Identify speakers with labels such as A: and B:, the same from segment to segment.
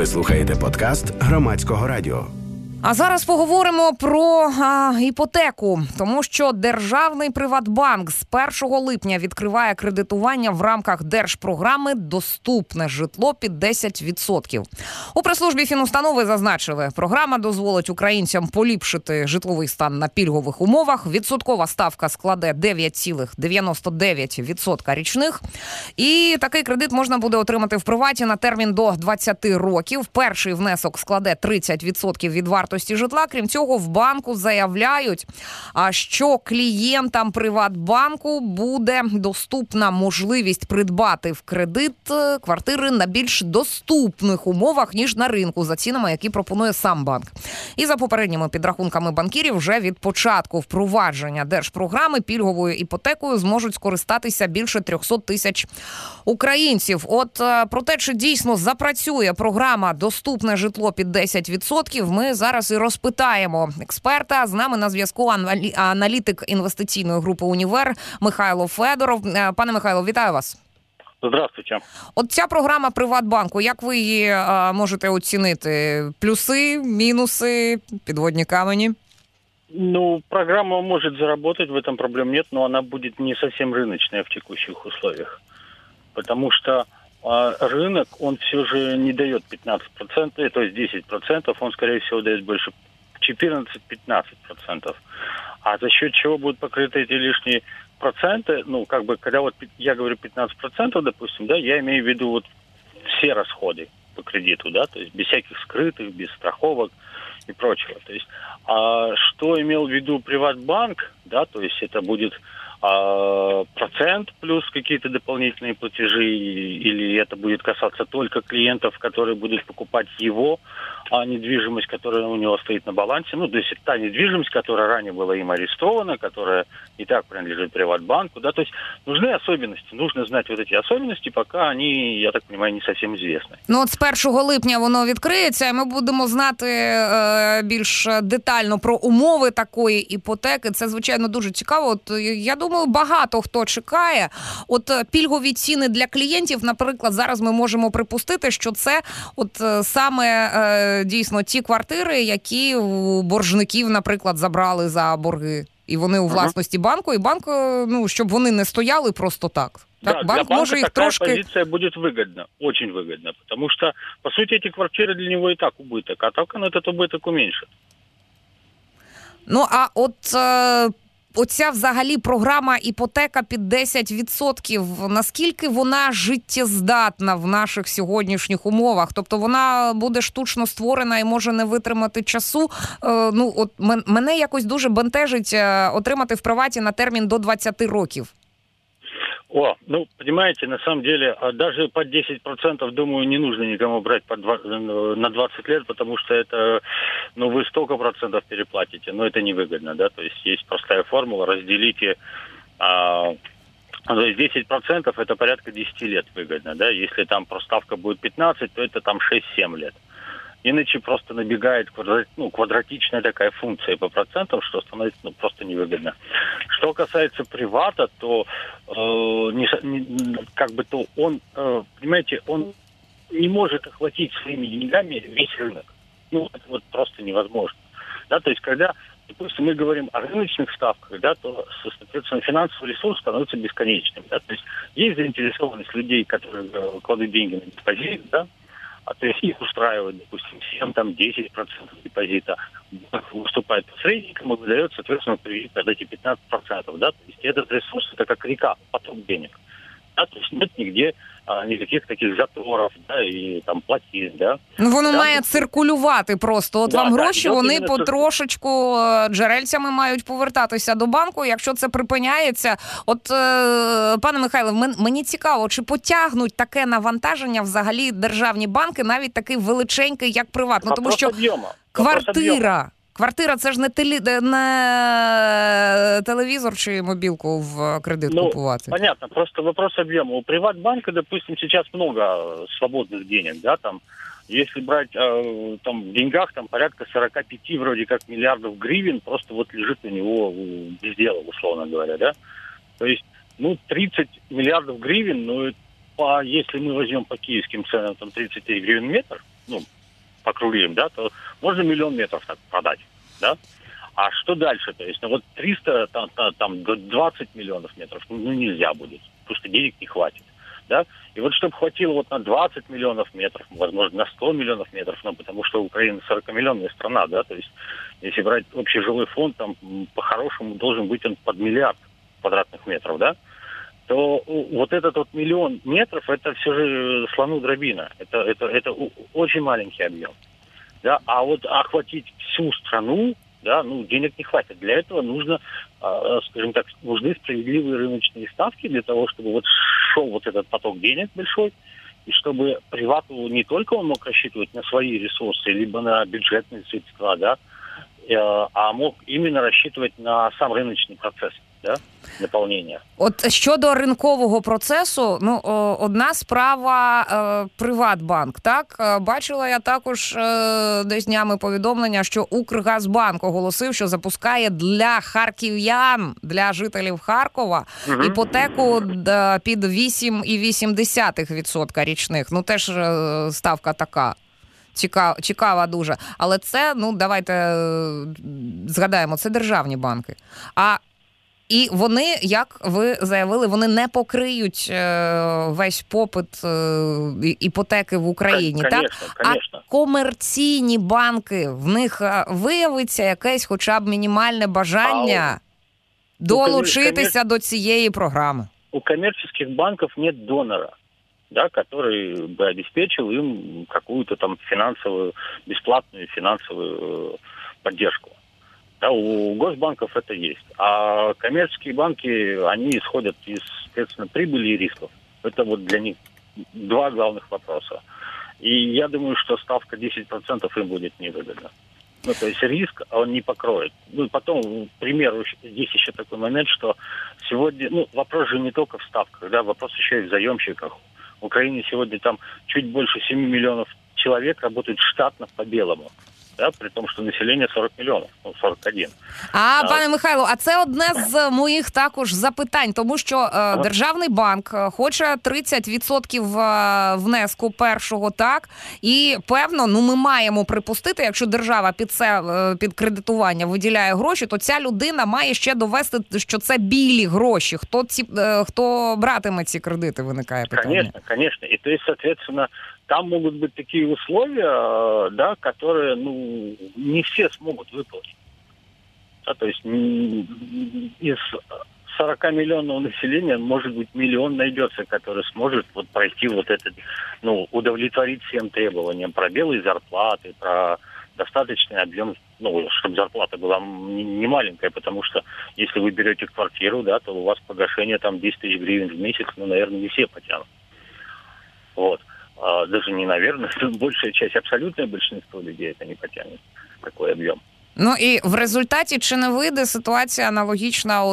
A: Ви слухаєте подкаст Громадського радіо.
B: А зараз поговоримо про іпотеку, тому що Державний Приватбанк з 1 липня відкриває кредитування в рамках держпрограми «Доступне житло під 10%». У прес-службі фінустанови зазначили, програма дозволить українцям поліпшити житловий стан на пільгових умовах. Відсоткова ставка складе 9,99% річних. І такий кредит можна буде отримати в приваті на термін до 20 років. Перший внесок складе 30% від вартості житла. Крім цього, в банку заявляють, що клієнтам Приватбанку буде доступна можливість придбати в кредит квартири на більш доступних умовах, ніж на ринку, за цінами, які пропонує сам банк. І за попередніми підрахунками банкірів, вже від початку впровадження держпрограми пільговою іпотекою зможуть скористатися більше 300 тисяч українців. От про те, чи дійсно запрацює програма «Доступне житло під 10%», ми зараз і розпитаємо експерта. З нами на зв'язку аналітик інвестиційної групи «Універ» Михайло Федоров. Пане Михайло, вітаю вас.
C: Здравствуйте.
B: От ця програма Приватбанку, як ви її можете оцінити? Плюси, мінуси, підводні камені?
C: Программа может заработать, в этом проблем нет, но она будет не совсем рыночная в текущих условиях. Потому что рынок, он все же не дает 15%, то есть 10%, он, скорее всего, дает больше 14-15%. А за счет чего будут покрыты эти лишние проценты, когда вот я говорю 15%, допустим, да, я имею в виду вот все расходы по кредиту, да, то есть без всяких скрытых, без страховок и прочего. То есть, что имел в виду Приватбанк, да, то есть это будет процент плюс какие-то дополнительные платежи, или это будет касаться только клиентов, которые будут покупать его недвижимость, которая у него стоит на балансе. То есть это та недвижимость, которая ранее была им арестована, которая и так принадлежит Приватбанку. Да? То есть нужны особенности, нужно знать вот эти особенности, пока они, я так понимаю, не совсем известны.
B: От з 1 липня воно відкриється, і ми будемо знати більш детально про умови такої іпотеки. Це, звичайно, дуже цікаво. От я думаю, багато хто чекає. От пільгові ціни для клієнтів, наприклад, зараз ми можемо припустити, що це саме дійсно ті квартири, які у боржників, наприклад, забрали за борги. І вони у власності банку, і банк, щоб вони не стояли просто так.
C: Да, банк може їх трошки... позиция будет выгодна, очень выгодна, потому что, по сути, эти квартиры для него и так убыток, а так он этот убыток уменьшит.
B: Оця взагалі програма іпотека під 10%, наскільки вона життєздатна в наших сьогоднішніх умовах? Тобто вона буде штучно створена і може не витримати часу? Мене якось дуже бентежить отримати в приваті на термін до 20 років.
C: Понимаете, на самом деле, даже под 10%, думаю, не нужно никому брать на 20 лет, потому что это, вы столько процентов переплатите, но это невыгодно, да, то есть простая формула, разделите, то есть 10% это порядка 10 лет выгодно, да, если там проставка будет 15, то это там 6-7 лет. Иначе просто набегает квадратичная такая функция по процентам, что становится просто невыгодно. Что касается привата, то понимаете, он не может охватить своими деньгами весь рынок. Это просто невозможно. Да, то есть, когда, допустим, мы говорим о рыночных ставках, да, то, соответственно, финансовый ресурс становится бесконечным. Да, то есть заинтересованность людей, которые кладут деньги на депозит, да, то есть их устраивает, допустим, 7-10% депозита, выступает посредником и выдает, соответственно, кредит под эти 15%. Да? То есть этот ресурс, это как река, поток денег. Да? То есть нет нигде ніяких таких заторів, да, і там платіж, да.
B: Воно має циркулювати просто. Вам гроші, вони потрошечку джерельцями мають повертатися до банку. Якщо це припиняється, пане Михайло, мені цікаво, чи потягнуть таке навантаження взагалі державні банки, навіть такий величенький, як приватно, тому що Квартира – це ж не телевізор чи мобілку в кредит купувати.
C: Понятно, просто вопрос объема. У Приватбанка, допустим, сейчас много свободных денег, да, там, если брать там в деньгах, там порядка 45 вроде как миллиардов гривен просто вот лежит у него без дела, условно говоря, да. То есть, 30 миллиардов гривен, если мы возьмем по киевским ценам, там 33 гривен метр, покруглим, да, то можно 1 000 000 метров так продать, да. А что дальше? То есть, 300, там 20 миллионов метров, нельзя будет, потому что денег не хватит, да. И вот чтобы хватило на 20 миллионов метров, возможно, на 100 миллионов метров, потому что Украина 40-миллионная страна, да, то есть, если брать общий жилой фонд, там, по-хорошему должен быть он под 1 миллиард квадратных метров, да, то вот этот 1 000 000 метров, это все же слону дробина. Это очень маленький объем. Да? А вот охватить всю страну, да, денег не хватит. Для этого нужно, скажем так, нужны справедливые рыночные ставки для того, чтобы шел этот поток денег большой, и чтобы привату не только он мог рассчитывать на свои ресурсы, либо на бюджетные средства, да, а мог именно рассчитывать на сам рыночный процесс, да, наповнення.
B: От щодо ринкового процесу, одна справа Приватбанк, так? Бачила я також десь днями повідомлення, що Укргазбанк оголосив, що запускає для харків'ян, для жителів Харкова, іпотеку під 8,8% річних. Теж ставка така. Цікава дуже. Але це, давайте згадаємо, це державні банки. І вони, як ви заявили, вони не покриють весь попит іпотеки в Україні,
C: конечно,
B: так?
C: Конечно.
B: А комерційні банки, в них виявиться якесь хоча б мінімальне бажання долучитися до цієї програми?
C: У коммерческих банков нет донора, да, который бы обеспечил им какую-то там бесплатную финансовую поддержку. Да, у госбанков это есть. А коммерческие банки, они исходят из, соответственно, прибыли и рисков. Это для них два главных вопроса. И я думаю, что ставка 10% им будет невыгодна. То есть риск он не покроет. Потом, к примеру, здесь еще такой момент, что сегодня, вопрос же не только в ставках, да, вопрос еще и в заемщиках. В Украине сегодня там чуть больше 7 миллионов человек работают штатно по белому. Да, при тому, що населення 40 мільйонів, 41.
B: Пане Михайло, а це одне з моїх також запитань, тому що Державний банк хоче 30% внеску першого, так? І, певно, ми маємо припустити, якщо держава під кредитування виділяє гроші, то ця людина має ще довести, що це білі гроші. Хто братиме ці кредити, виникає питання.
C: Конечно. И то есть, соответственно, там могут быть такие условия, да, которые, не все смогут выполнить. Да, то есть из 40-миллионного населения, может быть, 1 миллион найдется, который сможет пройти этот, удовлетворить всем требованиям про белые зарплаты, про достаточный объем, чтобы зарплата была не маленькая, потому что если вы берете квартиру, да, то у вас погашение там 10 тысяч гривен в месяц, наверное, не все потянут. Даже не, наверное, большая часть, абсолютное большинство людей это не потянет, такой объем.
B: І в результаті чи не вийде ситуація аналогічна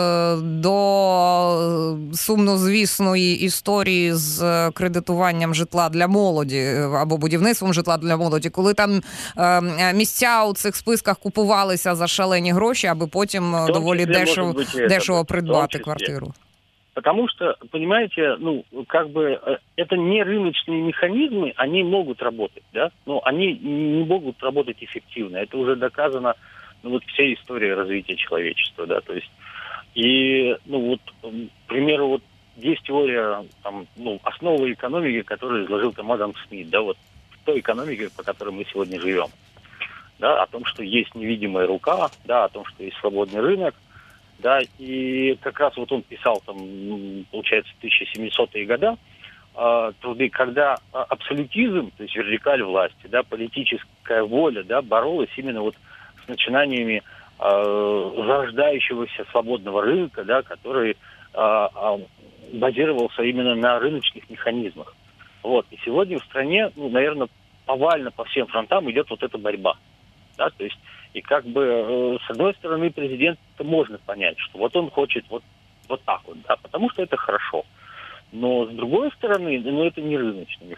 B: до сумнозвісної історії з кредитуванням житла для молоді або будівництвом житла для молоді, коли там місця у цих списках купувалися за шалені гроші, аби потім доволі дешево придбати квартиру?
C: Потому что, понимаете, это не рыночные механизмы, они могут работать, да, но они не могут работать эффективно. Это уже доказано, всей историей развития человечества, да, то есть, и, к примеру, есть теория, основы экономики, которую изложил там Адам Смит, да, в той экономике, по которой мы сегодня живем, да, о том, что есть невидимая рука, да, о том, что есть свободный рынок, да, и как раз он писал получается, 1700-е годы, труды, когда абсолютизм, то есть вертикаль власти, да, политическая воля, да, боролась именно с начинаниями зарождающегося свободного рынка, да, который базировался именно на рыночных механизмах. И сегодня в стране, наверное, повально по всем фронтам идет эта борьба, да, то есть и с одной стороны, президента можно понять, что он хочет так да, потому что это хорошо. Но с другой стороны, это не рыночный механизм.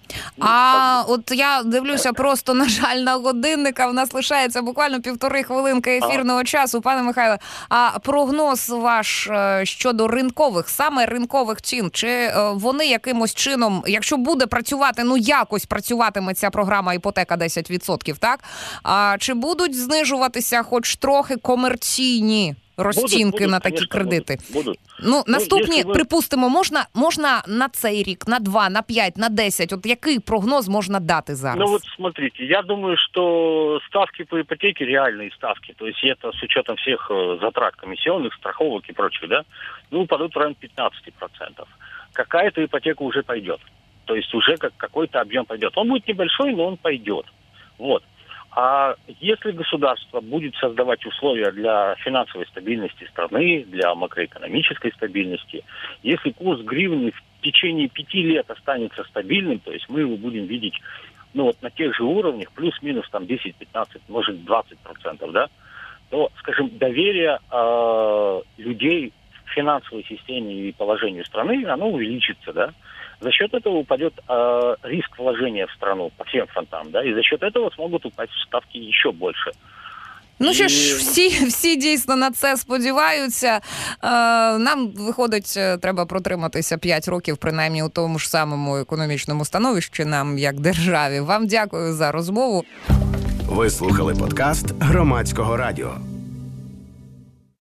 B: От я дивлюся просто, на жаль, на годинника. В нас лишається буквально 1,5 хвилинки ефірного часу. Пане Михайле, а прогноз ваш щодо саме ринкових цін, чи вони якимось чином, якщо буде працювати, якось працюватиме ця програма іпотека 10%, так? Чи будуть знижуватися хоч трохи комерційні розцінки на такі кредити?
C: Будуть.
B: Наступні, припустимо, можна на цей рік, на 2, на 5, на 10. От який прогноз можна дати зараз?
C: Смотрите, я думаю, что ставки по ипотеке, реальные ставки, то есть это с учетом всех затрат комиссионных, страховок и прочих, да, упадут в район 15%. Какая-то ипотека уже пойдет. То есть уже какой-то объем пойдет. Он будет небольшой, но он пойдет. Вот. А если государство будет создавать условия для финансовой стабильности страны, для макроэкономической стабильности, если курс гривны в течение 5 лет останется стабильным, то есть мы его будем видеть на тех же уровнях, плюс-минус 10-15, может 20%, да, то, скажем, доверие людей в финансовой системе и положению страны, оно увеличится, да. За счет этого упадет риск вложения в страну по всем фронтам, да, и за счет этого смогут упасть ставки еще больше.
B: Що ж, всі дійсно на це сподіваються. Нам, виходить, треба протриматися 5 років, принаймні, у тому ж самому економічному становищі нам, як державі. Вам дякую за розмову.
A: Ви слухали подкаст Громадського радіо.